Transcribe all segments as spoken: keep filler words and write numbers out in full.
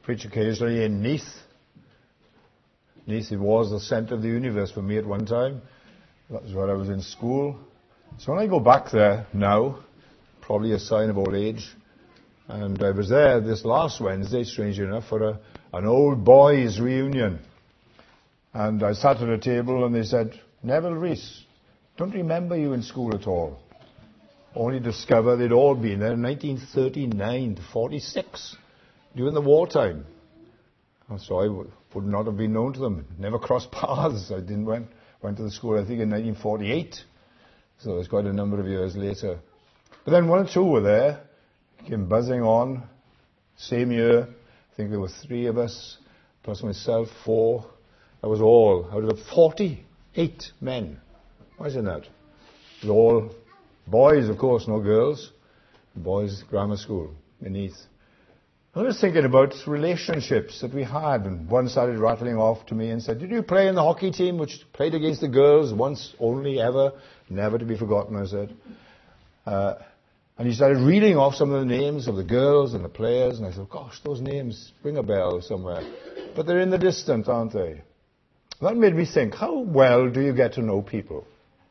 preach occasionally in Nice. Nice, it was the centre of the universe for me at one time. That was where I was in school. So when I go back there now, probably a sign of old age, and I was there this last Wednesday, strangely enough, for a, an old boys reunion. And I sat at a table and they said, Neville Reese, don't remember you in school at all. Only discover they'd all been there in nineteen thirty-nine to forty-six, during the wartime. And so I w- would not have been known to them, never crossed paths. I didn't went, went to the school, I think, in nineteen forty-eight. So it was quite a number of years later. But then one or two were there, came buzzing on, same year. I think there were three of us, plus myself, four. That was all, out of forty-eight men. Imagine that. It was all boys, of course, no girls. Boys' grammar school in East. I was thinking about relationships that we had, and one started rattling off to me and said, did you play in the hockey team which played against the girls once, only, ever, never to be forgotten, I said. Uh, and he started reading off some of the names of the girls and the players, and I thought, gosh, those names ring a bell somewhere. But they're in the distance, aren't they? That made me think, how well do you get to know people?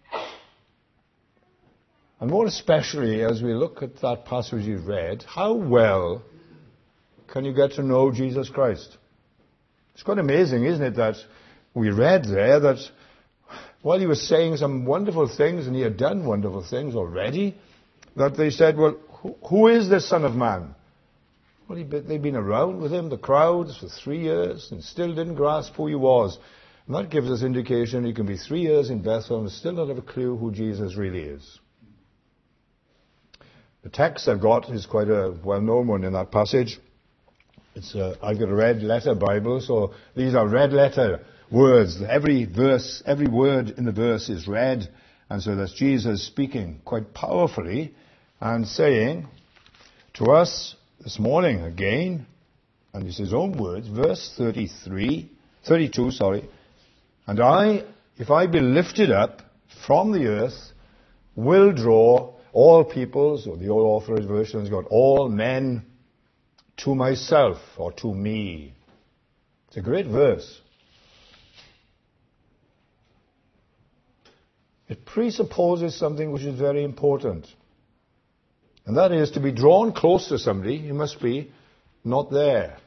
And more especially as we look at that passage you read, how well can you get to know Jesus Christ? It's quite amazing, isn't it, that we read there that while he was saying some wonderful things, and he had done wonderful things already, that they said, well, who, who is this Son of Man? Well, they'd been around with him, the crowds, for three years, and still didn't grasp who he was. And that gives us indication he can be three years in Bethel and still not have a clue who Jesus really is. The text I've got is quite a well-known one in that passage. It's a, I've got a red letter Bible, so these are red letter words. Every verse, every word in the verse is red, and so that's Jesus speaking quite powerfully and saying to us this morning again, and it's his own words, verse thirty-three, thirty-two, sorry, and I, if I be lifted up from the earth, will draw all peoples, or the old authorized version has got all men to myself, or to me. It's a great verse. It presupposes something which is very important. And that is, to be drawn close to somebody, he must be not there.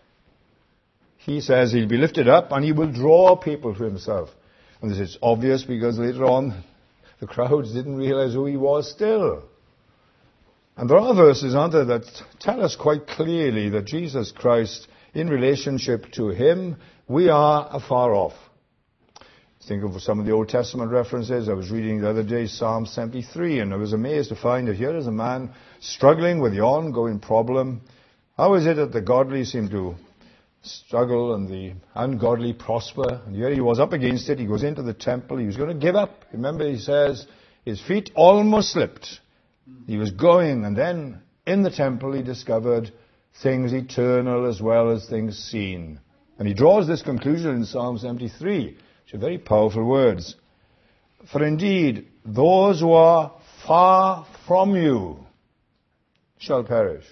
He says he'll be lifted up and he will draw people to himself. And this is obvious because later on the crowds didn't realize who he was still. And there are verses, aren't there, that tell us quite clearly that Jesus Christ, in relationship to him, we are afar off. Think of some of the Old Testament references. I was reading the other day Psalm seventy-three, and I was amazed to find that here is a man struggling with the ongoing problem. How is it that the godly seem to struggle and the ungodly prosper? And here he was up against it. He goes into the temple. He was going to give up. Remember, he says his feet almost slipped. He was going, and then in the temple he discovered things eternal as well as things seen. And he draws this conclusion in Psalm seventy-three, which are very powerful words. For indeed, those who are far from you shall perish.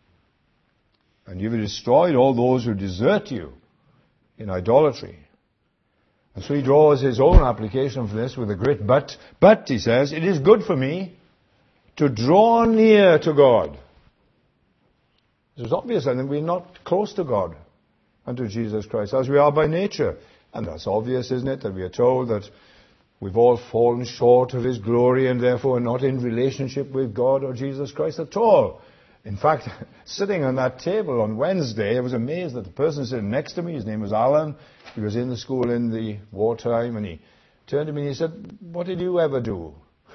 And you have destroyed all those who desert you in idolatry. And so he draws his own application for this with a great but. But, he says, it is good for me to draw near to God. It's obvious then that we're not close to God and to Jesus Christ as we are by nature. And that's obvious, isn't it, that we are told that we've all fallen short of his glory and therefore are not in relationship with God or Jesus Christ at all. In fact, sitting on that table on Wednesday, I was amazed that the person sitting next to me, his name was Alan, he was in the school in the wartime, and he turned to me and he said, what did you ever do?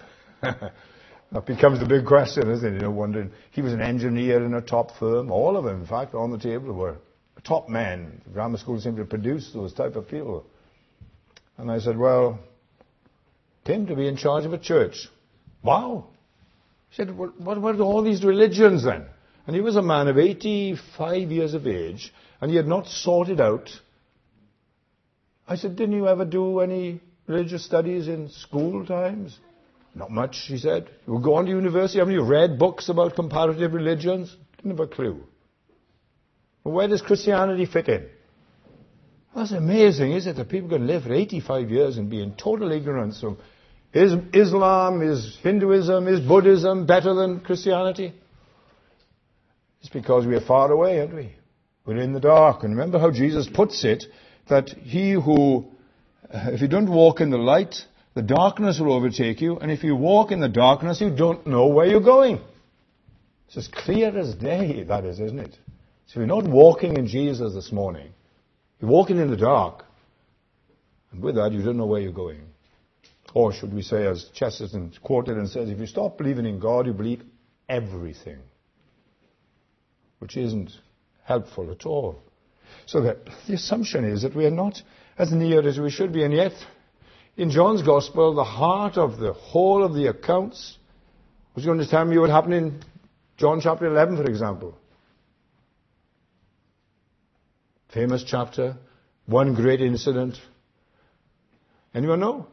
That becomes the big question, isn't it? You know, wondering. He was an engineer in a top firm. All of them, in fact, on the table were top men. The grammar school seemed to produce those type of people. And I said, well, Tim, to be in charge of a church. Wow. He said, what, what, what are all these religions then? And he was a man of eighty-five years of age, and he had not sorted out. I said, didn't you ever do any religious studies in school times? Not much, he said. You go on to university, haven't you read books about comparative religions? Didn't have a clue. Well, where does Christianity fit in? That's amazing, isn't it, that people can live for eighty-five years and be in total ignorance of is Islam, is Hinduism, is Buddhism better than Christianity? It's because we are far away, aren't we? We're in the dark. And remember how Jesus puts it, that he who, if you don't walk in the light, the darkness will overtake you. And if you walk in the darkness, you don't know where you're going. It's as clear as day, that is, isn't it? So you're not walking in Jesus this morning. You're walking in the dark. And with that, you don't know where you're going. Or should we say, as Chesterton quoted and says, if you stop believing in God, you believe everything. Which isn't helpful at all. So that the assumption is that we are not as near as we should be. And yet, in John's Gospel, the heart of the whole of the accounts was going to tell me what happened in John chapter eleven, for example. Famous chapter, one great incident. Anyone know?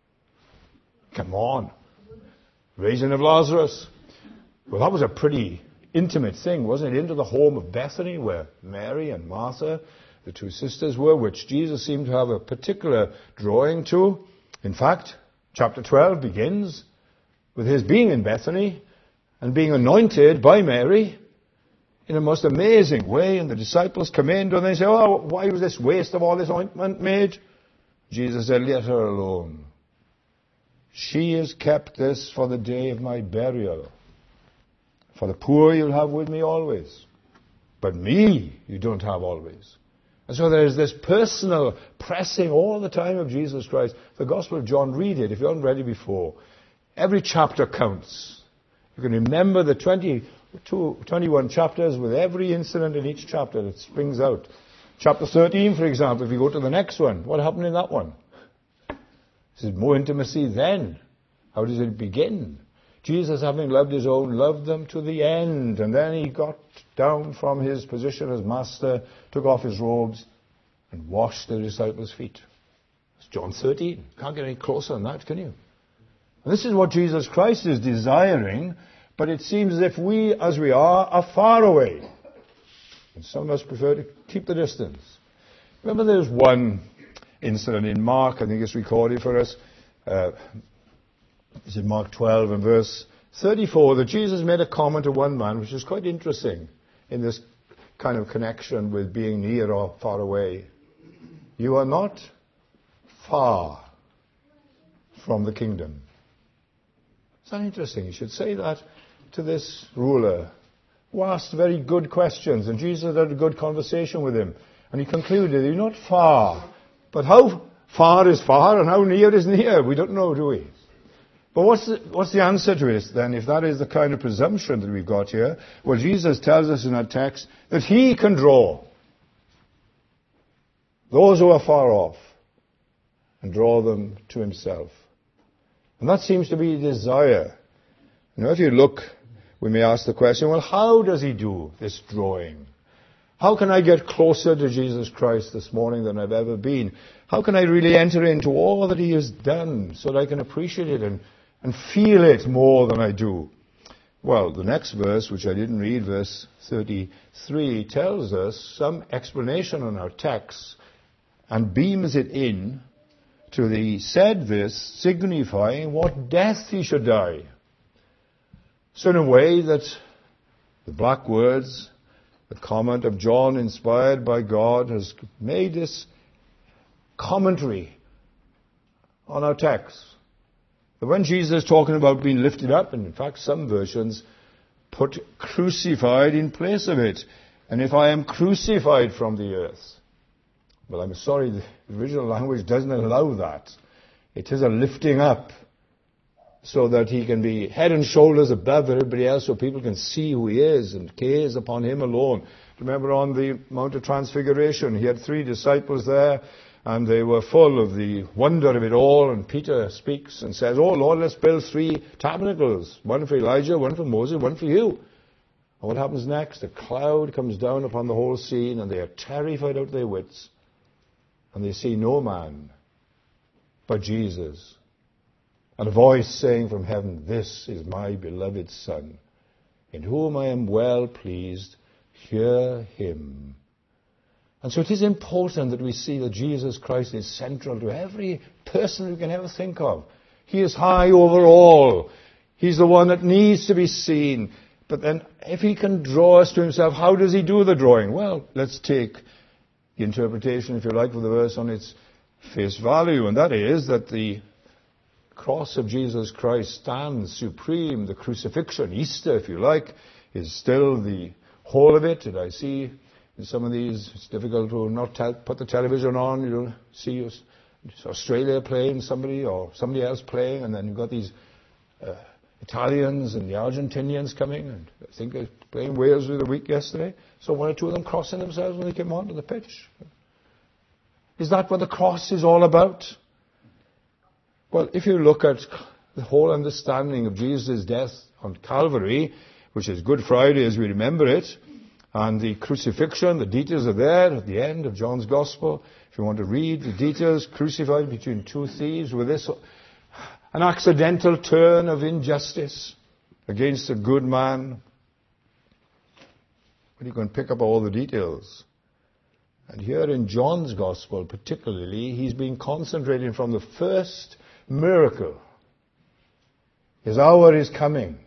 Come on. Raising of Lazarus. Well, that was a pretty intimate thing, wasn't it? Into the home of Bethany, where Mary and Martha, the two sisters, were, which Jesus seemed to have a particular drawing to. In fact, chapter twelve begins with his being in Bethany and being anointed by Mary in a most amazing way. And the disciples come in and they say, oh, why was this waste of all this ointment made? Jesus said, let her alone. She has kept this for the day of my burial. For the poor you'll have with me always. But me you don't have always. And so there is this personal pressing all the time of Jesus Christ. The Gospel of John, read it if you haven't read it before. Every chapter counts. You can remember the twenty-two, twenty-one chapters with every incident in each chapter that springs out. Chapter thirteen, for example, if you go to the next one, what happened in that one? Is it more intimacy then? How does it begin? Jesus, having loved his own, loved them to the end. And then he got down from his position as master, took off his robes, and washed the disciples' feet. It's John thirteen. Can't get any closer than that, can you? And this is what Jesus Christ is desiring, but it seems as if we, as we are, are far away. And some of us prefer to keep the distance. Remember there's one incident in Mark, I think it's recorded for us, uh, it's in Mark twelve and verse thirty-four, that Jesus made a comment to one man, which is quite interesting in this kind of connection with being near or far away. You are not far from the kingdom. Is that interesting? You should say that to this ruler who asked very good questions, and Jesus had a good conversation with him. And he concluded, you're not far. But how far is far and how near is near? We don't know, do we? But what's the, what's the answer to it then, if that is the kind of presumption that we've got here? Well, Jesus tells us in our text that he can draw those who are far off and draw them to himself. And that seems to be a desire. Now, if you look, we may ask the question, well, how does he do this drawing? How can I get closer to Jesus Christ this morning than I've ever been? How can I really enter into all that he has done so that I can appreciate it and, and feel it more than I do? Well, the next verse, which I didn't read, verse thirty-three, tells us some explanation on our text and beams it in to the said this, signifying what death he should die. So in a way that the black words, the comment of John, inspired by God, has made this commentary on our text. That when Jesus is talking about being lifted up, and in fact some versions put crucified in place of it. And if I am crucified from the earth, well, I'm sorry, the original language doesn't allow that. It is a lifting up so that he can be head and shoulders above everybody else, so people can see who he is and gaze upon him alone. Remember on the Mount of Transfiguration, he had three disciples there, and they were full of the wonder of it all. And Peter speaks and says, oh Lord, let's build three tabernacles, one for Elijah, one for Moses, one for you. And what happens next? A cloud comes down upon the whole scene, and they are terrified out of their wits. And they see no man but Jesus. And a voice saying from heaven, this is my beloved Son, in whom I am well pleased. Hear him. And so it is important that we see that Jesus Christ is central to every person we can ever think of. He is high over all. He's the one that needs to be seen. But then if he can draw us to himself, how does he do the drawing? Well, let's take the interpretation, if you like, of the verse on its face value. And that is that the cross of Jesus Christ stands supreme. The crucifixion, Easter, if you like, is still the whole of it. And I see in some of these, it's difficult to not te- put the television on. You don't see Australia playing somebody or somebody else playing, and then you've got these uh, Italians and the Argentinians coming, and I think they're playing Wales the week yesterday. So one or two of them crossing themselves when they came onto the pitch. Is that what the cross is all about? Well, if you look at the whole understanding of Jesus' death on Calvary, which is Good Friday as we remember it, and the crucifixion, the details are there at the end of John's Gospel. If you want to read the details, crucified between two thieves with this, an accidental turn of injustice against a good man. But you can pick up all the details. And here in John's Gospel particularly, he's been concentrating from the first miracle. His hour is coming.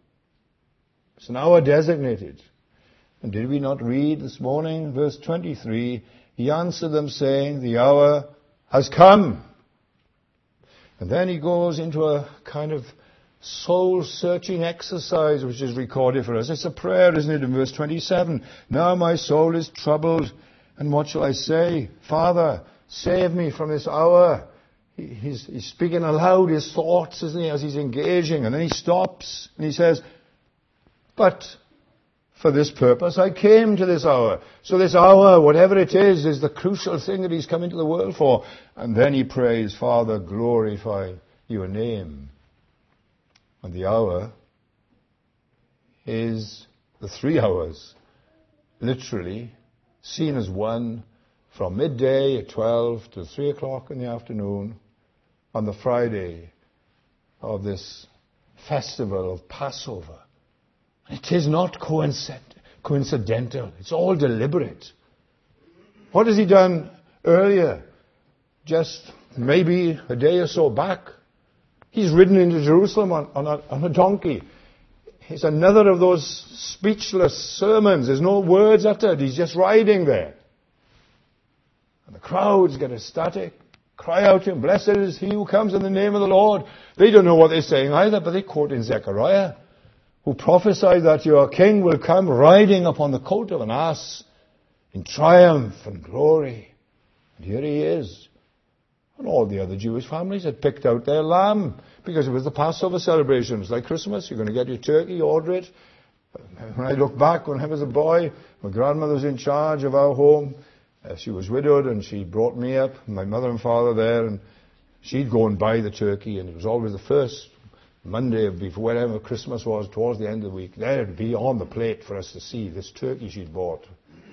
It's an hour designated. And did we not read this morning, verse twenty-three, he answered them saying, the hour has come. And then he goes into a kind of soul-searching exercise which is recorded for us. It's a prayer, isn't it, in verse twenty-seven. Now my soul is troubled, and what shall I say? Father, save me from this hour. He, he's, he's speaking aloud his thoughts, isn't he, as he's engaging. And then he stops, and he says, but for this purpose I came to this hour. So this hour, whatever it is, is the crucial thing that he's come into the world for. And then he prays, Father, glorify your name. And the hour is the three hours, literally, seen as one from midday at twelve to three o'clock in the afternoon on the Friday of this festival of Passover. It is not coincidental. It's all deliberate. What has he done earlier? Just maybe a day or so back. He's ridden into Jerusalem on, on, a, on a donkey. It's another of those speechless sermons. There's no words uttered. He's just riding there. And the crowds get ecstatic. Cry out to him, blessed is he who comes in the name of the Lord. They don't know what they're saying either, but they quote in Zechariah, who prophesied that your king will come riding upon the coat of an ass in triumph and glory. And here he is. And all the other Jewish families had picked out their lamb because it was the Passover celebration. It's like Christmas. You're going to get your turkey, order it. When I look back, when I was a boy, my grandmother was in charge of our home. Uh, she was widowed and she brought me up, my mother and father there, and she'd go and buy the turkey, and it was always the first Monday of before whatever Christmas was, towards the end of the week. There it'd be on the plate for us to see this turkey she'd bought.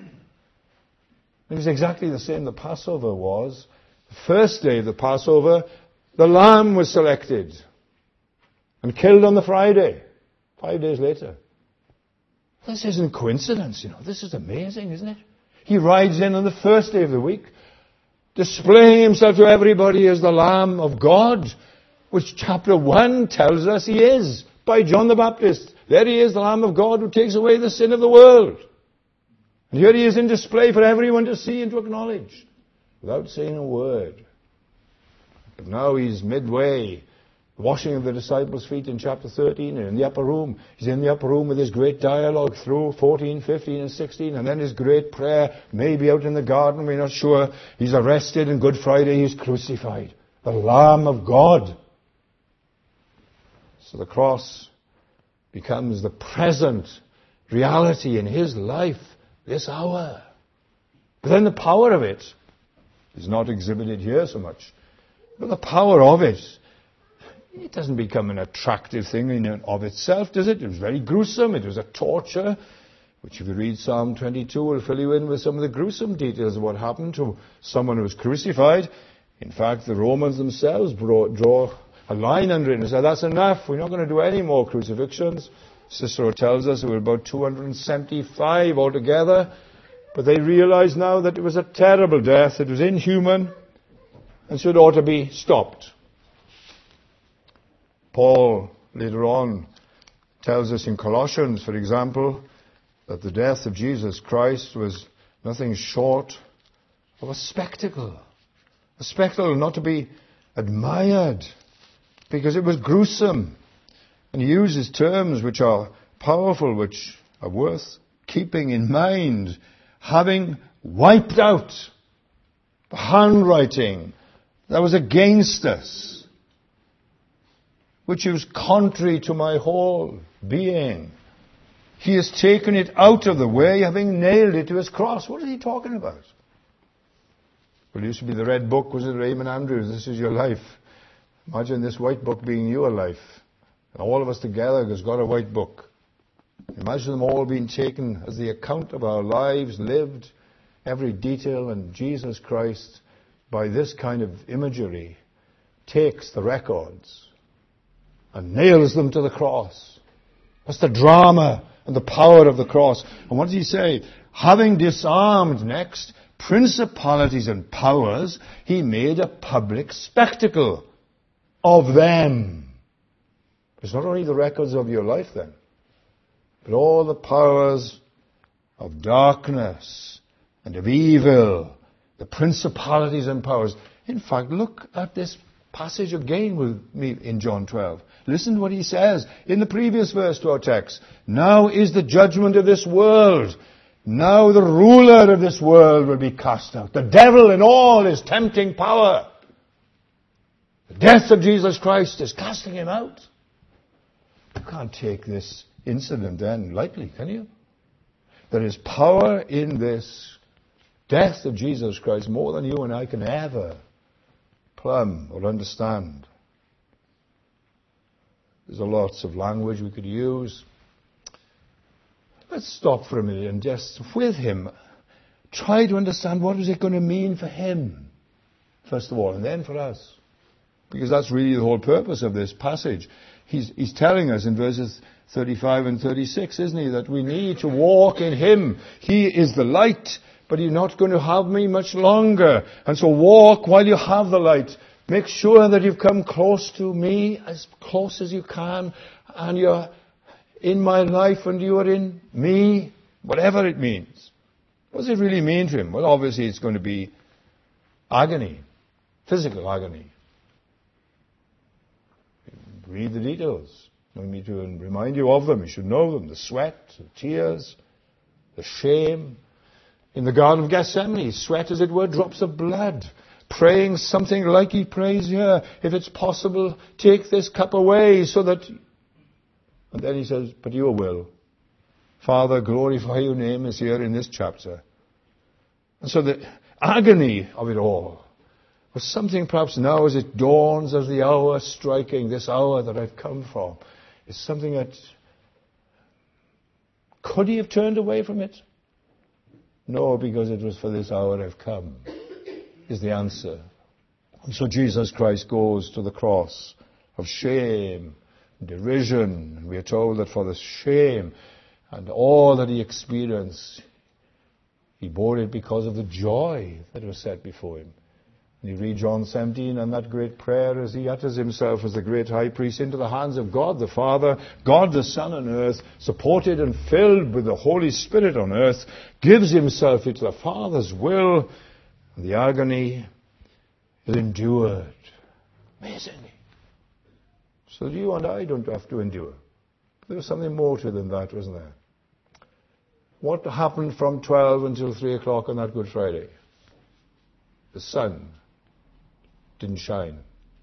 It was exactly the same the Passover was. The first day of the Passover, the lamb was selected and killed on the Friday, five days later. This isn't coincidence, you know. This is amazing, isn't it? He rides in on the first day of the week, displaying himself to everybody as the Lamb of God, which chapter one tells us he is, by John the Baptist. There he is, the Lamb of God who takes away the sin of the world. And here he is in display for everyone to see and to acknowledge, without saying a word. But now he's midway, washing of the disciples' feet in chapter thirteen, and in the upper room. He's in the upper room with his great dialogue through fourteen, fifteen, and sixteen, and then his great prayer, maybe out in the garden, we're not sure. He's arrested, and Good Friday he's crucified. The Lamb of God. So the cross becomes the present reality in his life, this hour. But then the power of it is not exhibited here so much. But the power of it, it doesn't become an attractive thing in and of itself, does it? It was very gruesome. It was a torture, which if you read Psalm twenty-two will fill you in with some of the gruesome details of what happened to someone who was crucified. In fact, the Romans themselves brought, draw a line under it and said, that's enough. We're not going to do any more crucifixions. Cicero tells us there were about two hundred seventy-five altogether. But they realized now that it was a terrible death. It was inhuman and so it ought to be stopped. Paul, later on, tells us in Colossians, for example, that the death of Jesus Christ was nothing short of a spectacle. A spectacle not to be admired, because it was gruesome. And he uses terms which are powerful, which are worth keeping in mind. Having wiped out the handwriting that was against us, which was contrary to my whole being. He has taken it out of the way, having nailed it to his cross. What is he talking about? Well, it used to be the red book, was it, Raymond Andrews? This is your life. Imagine this white book being your life. And all of us together has got a white book. Imagine them all being taken as the account of our lives lived, every detail, and Jesus Christ, by this kind of imagery, takes the records and nails them to the cross. That's the drama and the power of the cross. And what does he say? Having disarmed next principalities and powers, he made a public spectacle of them. It's not only the records of your life then, but all the powers of darkness and of evil, the principalities and powers. In fact, look at this passage again with me in John twelve. Listen to what he says in the previous verse to our text. Now is the judgment of this world. Now the ruler of this world will be cast out. The devil in all his tempting power. The death of Jesus Christ is casting him out. You can't take this incident then lightly, can you? There is power in this death of Jesus Christ more than you and I can ever plumb or understand. There's a lots of language we could use. Let's stop for a minute and just, with him, try to understand what is it going to mean for him, first of all, and then for us. Because that's really the whole purpose of this passage. He's, he's telling us in verses thirty-five and thirty-six, isn't he, that we need to walk in him. He is the light, but you're not going to have me much longer. And so walk while you have the light. Make sure that you've come close to me, as close as you can, and you're in my life and you are in me, whatever it means. What does it really mean to him? Well, obviously it's going to be agony, physical agony. Read the details. I need to remind you of them. You should know them. The sweat, the tears, the shame. In the Garden of Gethsemane, sweat, as it were, drops of blood. Praying something like he prays here. If it's possible, take this cup away so that... And then he says, but your will. Father, glorify your name is here in this chapter. And so the agony of it all was something perhaps now as it dawns as the hour striking, this hour that I've come from, is something that... Could he have turned away from it? No, because it was for this hour I've come, is the answer. And so Jesus Christ goes to the cross of shame, derision, and we are told that for the shame and all that he experienced, he bore it because of the joy that was set before him. And you read John seventeen and that great prayer as he utters himself as the great high priest into the hands of God the Father, God the Son on earth, supported and filled with the Holy Spirit on earth, gives himself into the Father's will, and the agony is endured. Amazing. So that you and I don't have to endure. There was something more to it than that, wasn't there? What happened from twelve until three o'clock on that Good Friday? The sun didn't shine.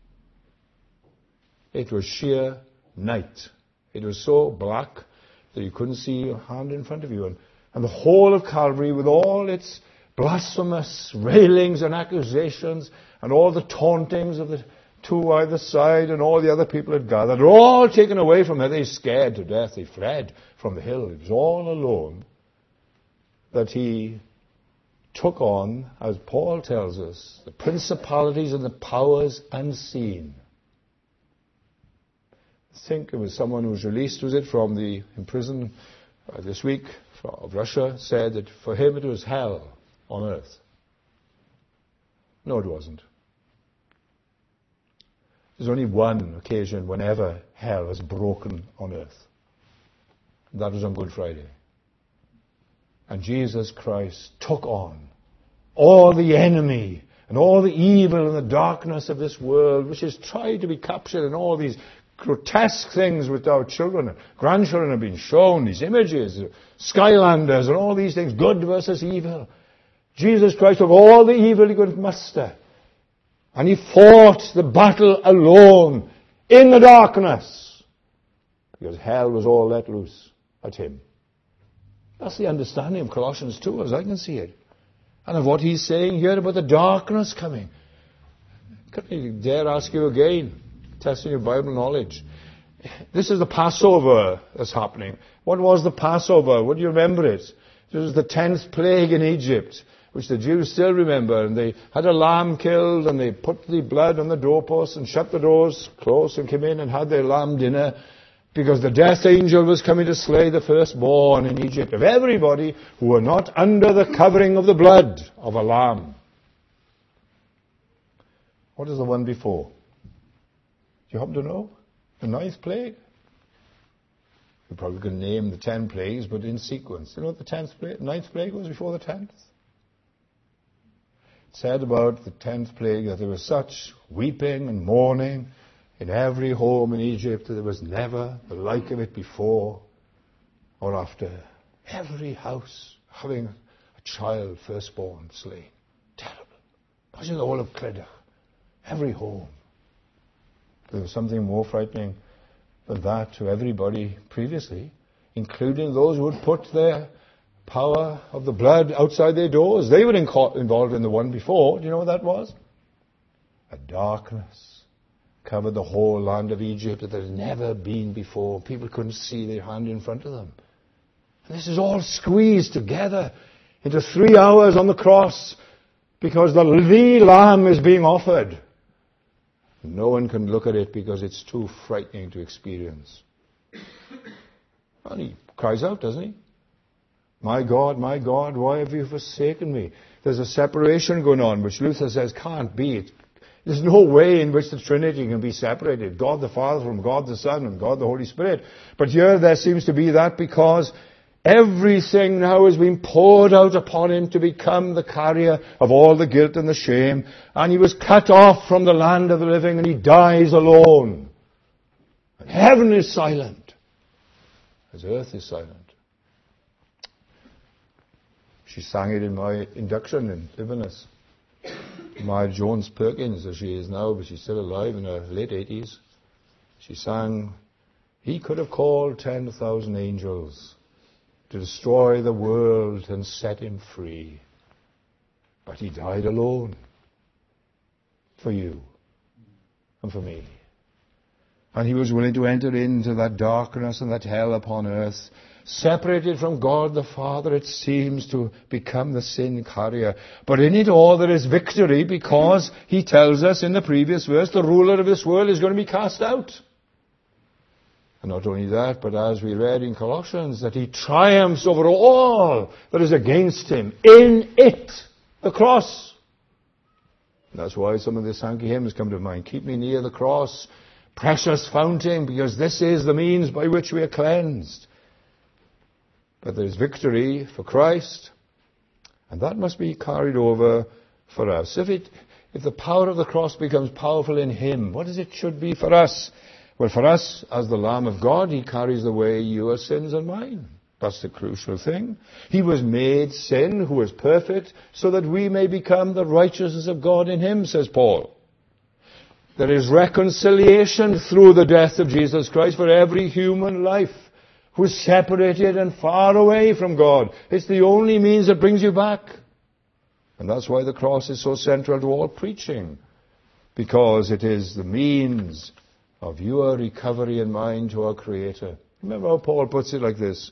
It was sheer night. It was so black that you couldn't see your hand in front of you. And, and the whole of Calvary, with all its blasphemous railings and accusations and all the tauntings of the two either side and all the other people had gathered, were all taken away from her. They scared to death. They fled from the hill. It was all alone that he took on, as Paul tells us, the principalities and the powers unseen. I think it was someone who was released, was it, from the imprisonment uh, this week of Russia said that for him it was hell on earth. No, it wasn't. There's only one occasion whenever hell was broken on earth. And that was on Good Friday. And Jesus Christ took on all the enemy and all the evil and the darkness of this world, which has tried to be captured in all these grotesque things which our children and grandchildren have been shown, these images, Skylanders and all these things, good versus evil. Jesus Christ took all the evil he could muster, and he fought the battle alone in the darkness, because hell was all let loose at him. That's the understanding of Colossians two, as I can see it. And of what he's saying here about the darkness coming. Couldn't he dare ask you again, testing your Bible knowledge? This is the Passover that's happening. What was the Passover? Would you remember it? It was the tenth plague in Egypt, which the Jews still remember. And they had a lamb killed, and they put the blood on the doorposts and shut the doors close and came in and had their lamb dinner, because the death angel was coming to slay the firstborn in Egypt of everybody who were not under the covering of the blood of a lamb. What is the one before? Do you happen to know? The ninth plague? You probably could name the ten plagues, but in sequence. You know what the tenth plague, ninth plague was before the tenth? It said about the tenth plague that there was such weeping and mourning in every home in Egypt that there was never the like of it before or after. Every house having a child firstborn slain. Terrible. Imagine all of Clydach. Every home. There was something more frightening than that to everybody previously, including those who had put their power of the blood outside their doors. They were involved in the one before. Do you know what that was? A darkness covered the whole land of Egypt that there had never been before. People couldn't see their hand in front of them. And this is all squeezed together into three hours on the cross, because the, the Lamb is being offered. No one can look at it because it's too frightening to experience. And he cries out, doesn't he? My God, my God, why have you forsaken me? There's a separation going on, which Luther says can't be. It There's no way in which the Trinity can be separated. God the Father from God the Son and God the Holy Spirit. But here there seems to be that, because everything now has been poured out upon him to become the carrier of all the guilt and the shame. And he was cut off from the land of the living, and he dies alone. And heaven is silent, as earth is silent. She sang it in my induction in Inverness. Maya Jones Perkins, as she is now, but she's still alive in her late eighties. She sang, he could have called ten thousand angels to destroy the world and set him free. But he died alone. For you and for me. And he was willing to enter into that darkness and that hell upon earth, separated from God the Father, it seems, to become the sin carrier. But in it all there is victory, because he tells us in the previous verse, the ruler of this world is going to be cast out. And not only that, but as we read in Colossians, that he triumphs over all that is against him in it, the cross. And that's why some of the Sankey hymns come to mind. Keep me near the cross, precious fountain, because this is the means by which we are cleansed. But there is victory for Christ, and that must be carried over for us. If it, if the power of the cross becomes powerful in him, what is it should be for us? Well, for us, as the Lamb of God, he carries away your sins and mine. That's the crucial thing. He was made sin, who is perfect, so that we may become the righteousness of God in him, says Paul. There is reconciliation through the death of Jesus Christ for every human life who is separated and far away from God. It's the only means that brings you back. And that's why the cross is so central to all preaching, because it is the means of your recovery and mine to our Creator. Remember how Paul puts it like this.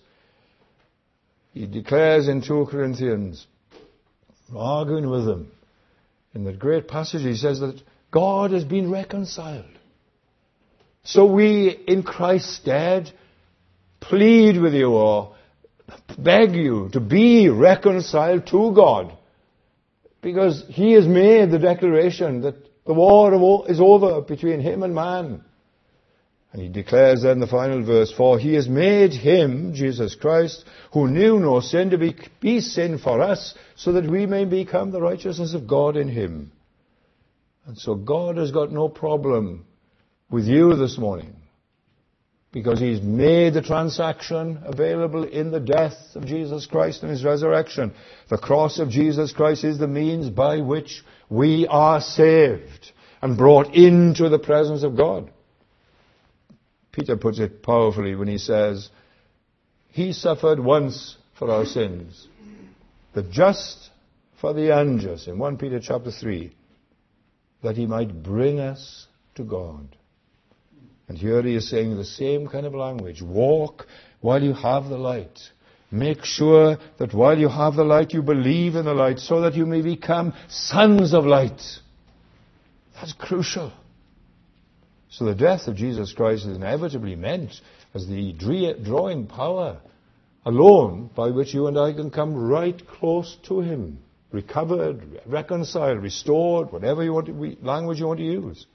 He declares in two Corinthians, arguing with them, in that great passage, he says that God has been reconciled. So we, in Christ's stead, plead with you, or beg you to be reconciled to God. Because he has made the declaration that the war is over between him and man. And he declares then the final verse, for he has made him, Jesus Christ, who knew no sin, to be, be sin for us, so that we may become the righteousness of God in him. And so God has got no problem with you this morning, because he's made the transaction available in the death of Jesus Christ and his resurrection. The cross of Jesus Christ is the means by which we are saved and brought into the presence of God. Peter puts it powerfully when he says, he suffered once for our sins, the just for the unjust, in First Peter chapter three, that he might bring us to God. And here he is saying the same kind of language. Walk while you have the light. Make sure that while you have the light, you believe in the light, so that you may become sons of light. That's crucial. So the death of Jesus Christ is inevitably meant as the drawing power alone by which you and I can come right close to him. Recovered, reconciled, restored, whatever you want to, language you want to use.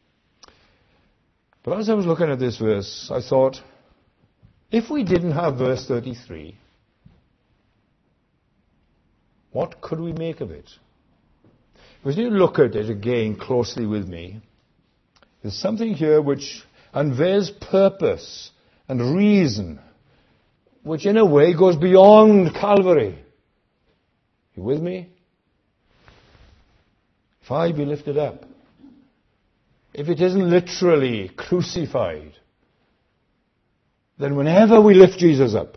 But as I was looking at this verse, I thought, if we didn't have verse thirty-three, what could we make of it? As you look at it again closely with me, there's something here which unveils purpose and reason, which in a way goes beyond Calvary. You with me? If I be lifted up, if it isn't literally crucified, then whenever we lift Jesus up,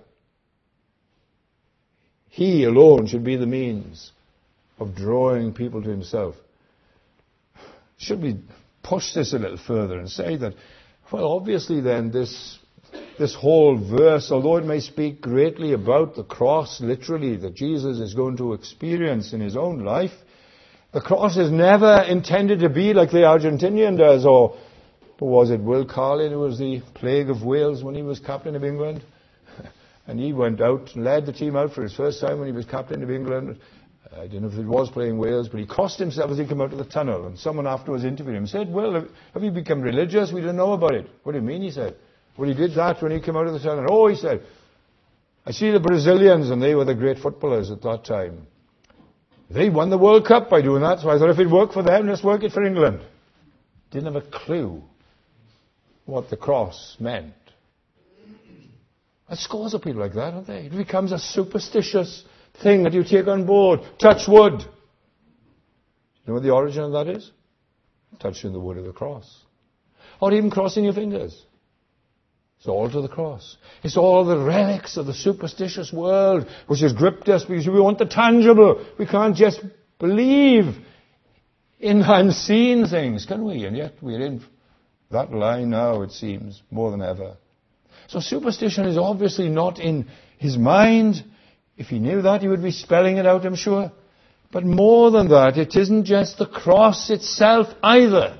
he alone should be the means of drawing people to himself. Should we push this a little further and say that, well, obviously then this this whole verse, although it may speak greatly about the cross, literally, that Jesus is going to experience in his own life, the cross is never intended to be like the Argentinian does, or, or was it Will Carlin who was the plague of Wales when he was captain of England? And he went out and led the team out for his first time when he was captain of England. I don't know if it was playing Wales, but he crossed himself as he came out of the tunnel. And someone afterwards interviewed him and said, well, have you become religious? We don't know about it. What do you mean, he said. Well, he did that when he came out of the tunnel. Oh, he said, I see the Brazilians, and they were the great footballers at that time. They won the World Cup by doing that, so I thought if it worked for them, let's work it for England. Didn't have a clue what the cross meant. There's scores of people like that, aren't they? It becomes a superstitious thing that you take on board. Touch wood. You know what the origin of that is? Touching the wood of the cross. Or even crossing your fingers. It's all to the cross. It's all the relics of the superstitious world which has gripped us because we want the tangible. We can't just believe in unseen things, can we? And yet we're in that line now, it seems, more than ever. So superstition is obviously not in his mind. If he knew that, he would be spelling it out, I'm sure. But more than that, it isn't just the cross itself either.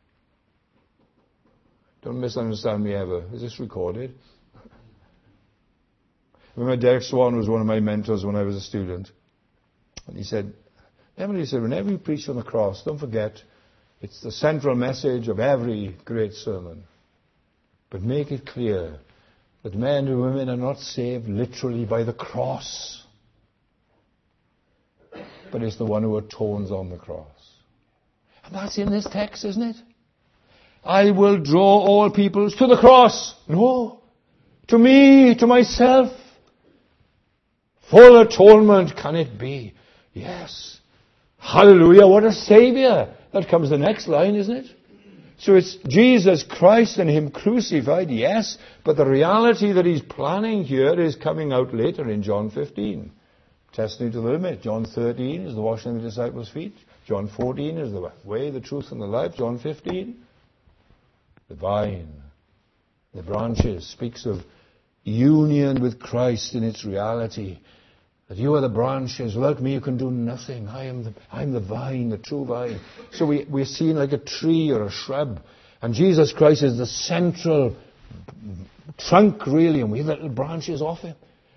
Don't misunderstand me ever. Is this recorded? I remember Derek Swan was one of my mentors when I was a student. And he said, Emily said, whenever you preach on the cross, don't forget, it's the central message of every great sermon. But make it clear that men and women are not saved literally by the cross, but it's the one who atones on the cross. And that's in this text, isn't it? I will draw all peoples to the cross. No. To me, to myself. Full atonement can it be? Yes. Hallelujah, what a Savior. That comes the next line, isn't it? So it's Jesus Christ and him crucified, yes, but the reality that he's planning here is coming out later in John fifteen. Testing to the limit. John thirteen is the washing of the disciples' feet. John fourteen is the way, the truth, and the life. John fifteen, the vine, the branches, speaks of union with Christ in its reality. That you are the branches. Without me you can do nothing. I am the, I'm the vine, the true vine. So we, we're seen like a tree or a shrub. And Jesus Christ is the central trunk, really, and we have little branches off him.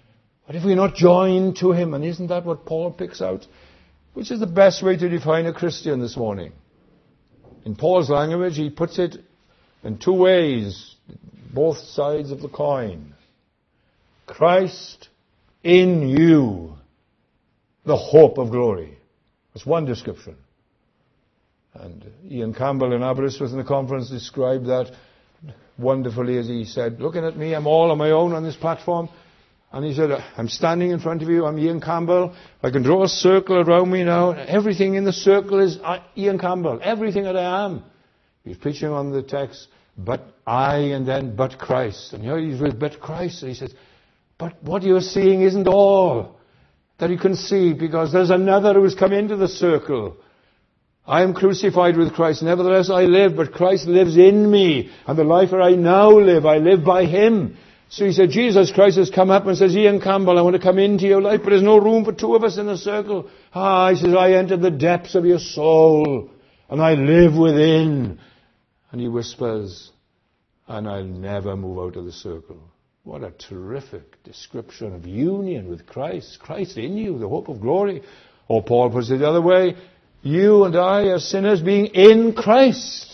What if we're not joined to him? And isn't that what Paul picks out? Which is the best way to define a Christian this morning? In Paul's language, he puts it in two ways, both sides of the coin. Christ in you, the hope of glory. That's one description. And Ian Campbell in Aberystwyth in the conference described that wonderfully as he said, looking at me, I'm all on my own on this platform. And he said, I'm standing in front of you, I'm Ian Campbell. I can draw a circle around me now. Everything in the circle is Ian Campbell. Everything that I am. He's preaching on the text, but I, and then but Christ. And here he's with but Christ. And he says, but what you're seeing isn't all that you can see, because there's another who has come into the circle. I am crucified with Christ. Nevertheless I live, but Christ lives in me. And the life that I now live, I live by him. So he said, Jesus Christ has come up and says, Ian Campbell, I want to come into your life, but there's no room for two of us in the circle. Ah, he says, I enter the depths of your soul, and I live within. And he whispers, and I'll never move out of the circle. What a terrific description of union with Christ. Christ in you, the hope of glory. Or Paul puts it the other way, you and I are sinners being in Christ.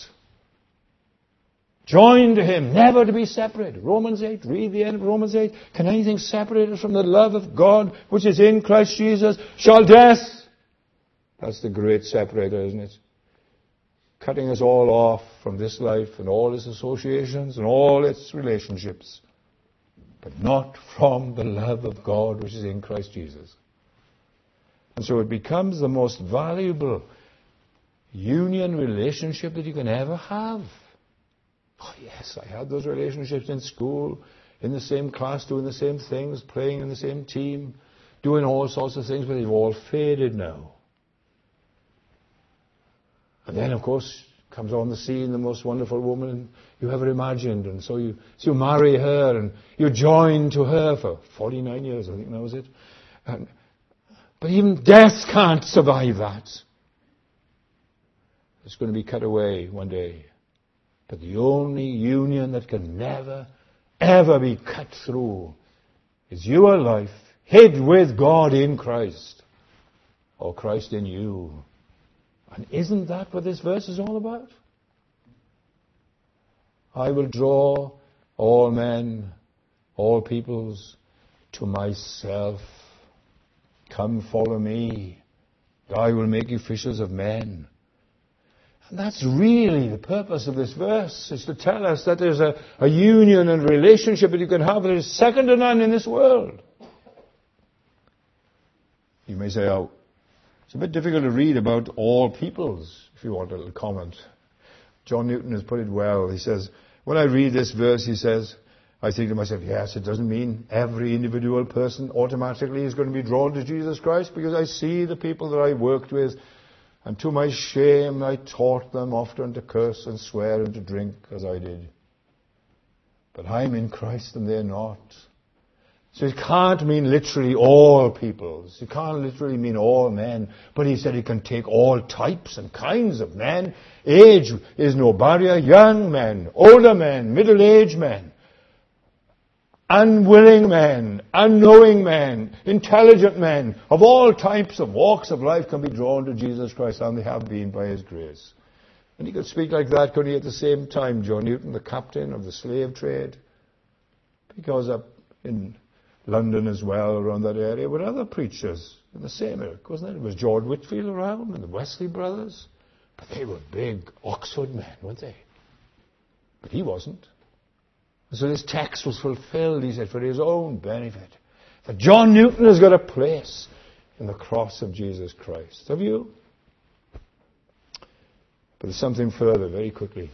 Joined to him, never to be separated. Romans eight, read the end of Romans eight. Can anything separate us from the love of God, which is in Christ Jesus? Shall death? That's the great separator, isn't it? Cutting us all off from this life and all its associations and all its relationships. But not from the love of God, which is in Christ Jesus. And so it becomes the most valuable union relationship that you can ever have. Oh, yes, I had those relationships in school, in the same class, doing the same things, playing in the same team, doing all sorts of things, but they've all faded now. And then, of course, comes on the scene the most wonderful woman you ever imagined, and so you, so you marry her, and you're joined to her for forty-nine years, I think that was it. And, but even death can't survive that. It's going to be cut away one day. But the only union that can never, ever be cut through is your life hid with God in Christ, or Christ in you. And isn't that what this verse is all about? I will draw all men, all peoples to myself. Come follow me. I will make you fishers of men. And that's really the purpose of this verse, is to tell us that there's a, a union and relationship that you can have that is second to none in this world. You may say, oh, it's a bit difficult to read about all peoples, if you want a little comment. John Newton has put it well. He says, when I read this verse, he says, I think to myself, yes, it doesn't mean every individual person automatically is going to be drawn to Jesus Christ, because I see the people that I worked with, and to my shame, I taught them often to curse and swear and to drink as I did. But I'm in Christ and they're not. So it can't mean literally all peoples. It can't literally mean all men. But he said it can take all types and kinds of men. Age is no barrier. Young men, older men, middle-aged men, unwilling men, unknowing men, intelligent men of all types of walks of life can be drawn to Jesus Christ, and they have been by his grace. And he could speak like that, couldn't he, at the same time, John Newton, the captain of the slave trade? Because up in London as well, around that area, were other preachers in the same ilk, wasn't it? It was George Whitefield around and the Wesley brothers. But they were big Oxford men, weren't they? But he wasn't. So this text was fulfilled, he said, for his own benefit. That John Newton has got a place in the cross of Jesus Christ. Have you? But there's something further, very quickly.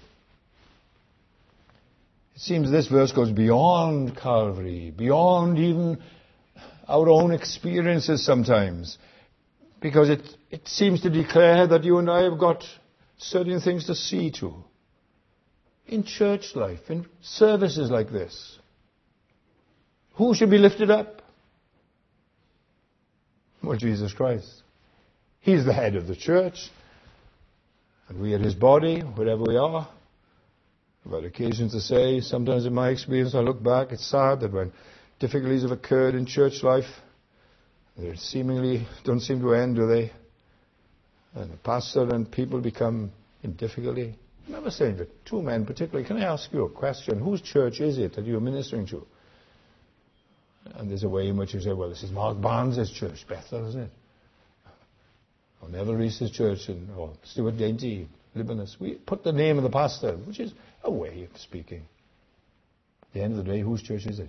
It seems this verse goes beyond Calvary, beyond even our own experiences sometimes. Because it, it seems to declare that you and I have got certain things to see to. In church life, in services like this. Who should be lifted up? Well, Jesus Christ. He's the head of the church. And we are his body, wherever we are. I've had occasion to say, sometimes in my experience, I look back, it's sad that when difficulties have occurred in church life. They seemingly don't seem to end, do they? And the pastor and people become in difficulty. I remember saying to two men particularly, can I ask you a question? Whose church is it that you're ministering to? And there's a way in which you say, well, this is Mark Barnes' church, Bethel, isn't it? Or Neville Reese's church, in, or Stuart Dainty, Libanus. We put the name of the pastor, which is a way of speaking. At the end of the day, whose church is it?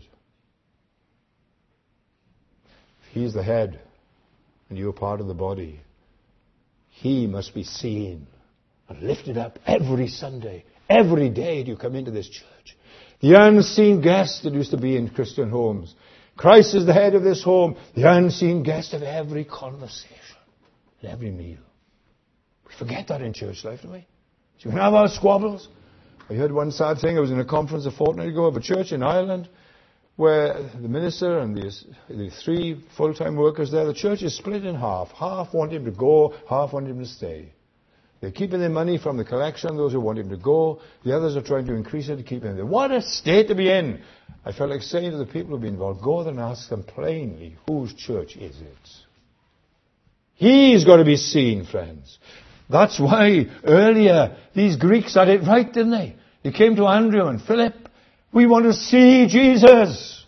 If he's the head, and you're part of the body, he must be seen and lifted up every Sunday, every day you come into this church. The unseen guest that used to be in Christian homes. Christ is the head of this home, the unseen guest of every conversation, and every meal. We forget that in church life, don't we? So we can have our squabbles. I heard one sad thing. I was in a conference a fortnight ago of a church in Ireland where the minister and the, the three full-time workers there, the church is split in half. Half want him to go, half want him to stay. They're keeping their money from the collection, those who want him to go. The others are trying to increase it to keep him there. What a state to be in! I felt like saying to the people who've been involved, go there and ask them plainly, whose church is it? He's got to be seen, friends. That's why earlier these Greeks had it right, didn't they? They came to Andrew and Philip. We want to see Jesus.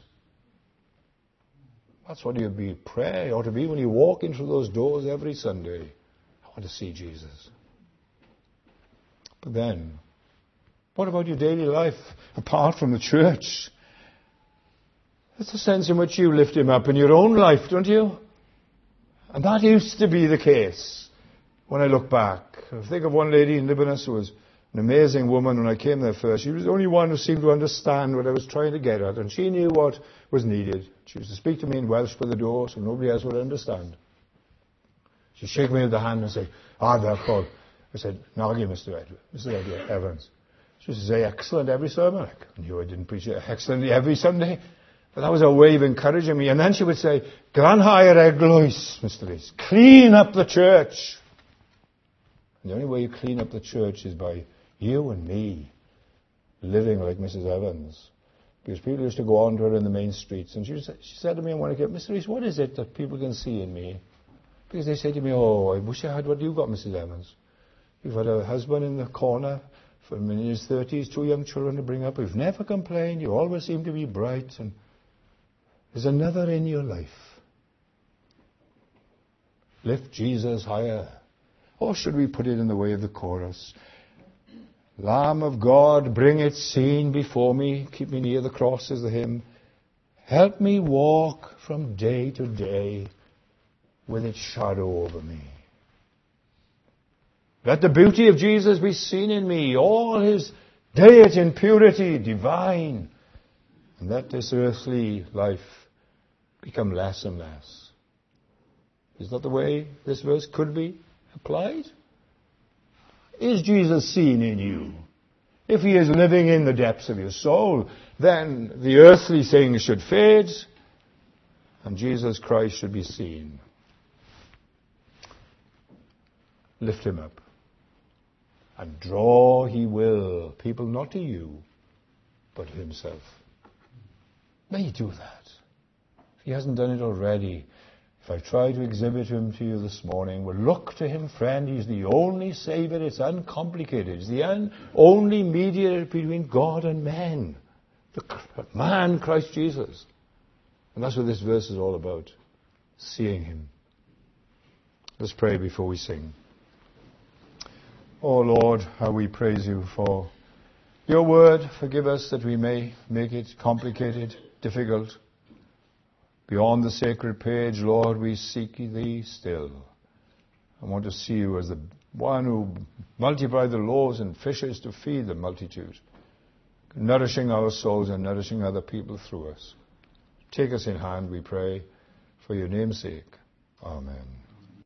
That's what your be prayer ought to be when you walk into those doors every Sunday. I want to see Jesus. But then, what about your daily life apart from the church? There's a sense in which you lift him up in your own life, don't you? And that used to be the case when I look back. I think of one lady in Libanus who was an amazing woman when I came there first. She was the only one who seemed to understand what I was trying to get at, and she knew what was needed. She used to speak to me in Welsh for the door so nobody else would understand. She'd shake me with the hand and say, ah, they're called. I said, Nagi, Mister Edward, Mister Edward Evans. She used to say, excellent every sermon. I knew I didn't preach it excellently every Sunday. But that was a way of encouraging me. And then she would say, Granhair Eglois, Mister Rees, clean up the church. And the only way you clean up the church is by you and me living like Missus Evans. Because people used to go on to her in the main streets. And she, she said to me one day, Mister Rees, what is it that people can see in me? Because they say to me, oh, I wish I had what you got, Missus Evans. You've had a husband in the corner for in his thirties, two young children to bring up. You've never complained. You always seem to be bright. And there's another in your life. Lift Jesus higher. Or should we put it in the way of the chorus? Lamb of God, bring it seen before me. Keep me near the cross is the hymn. Help me walk from day to day with its shadow over me. Let the beauty of Jesus be seen in me, all his deity and purity divine. And let this earthly life become less and less. Is that the way this verse could be applied? Is Jesus seen in you? If he is living in the depths of your soul, then the earthly things should fade and Jesus Christ should be seen. Lift him up. And draw he will people not to you, but to himself. May he do that. If he hasn't done it already, if I've tried to exhibit him to you this morning, well, look to him, friend. He's the only Savior. It's uncomplicated. He's the un- only mediator between God and man. The man, Christ Jesus. And that's what this verse is all about. Seeing him. Let's pray before we sing. Oh Lord, how we praise you for your word. Forgive us that we may make it complicated, difficult. Beyond the sacred page, Lord, we seek thee still. I want to see you as the one who multiplied the loaves and fishes to feed the multitude, nourishing our souls and nourishing other people through us. Take us in hand, we pray, for your name's sake. Amen.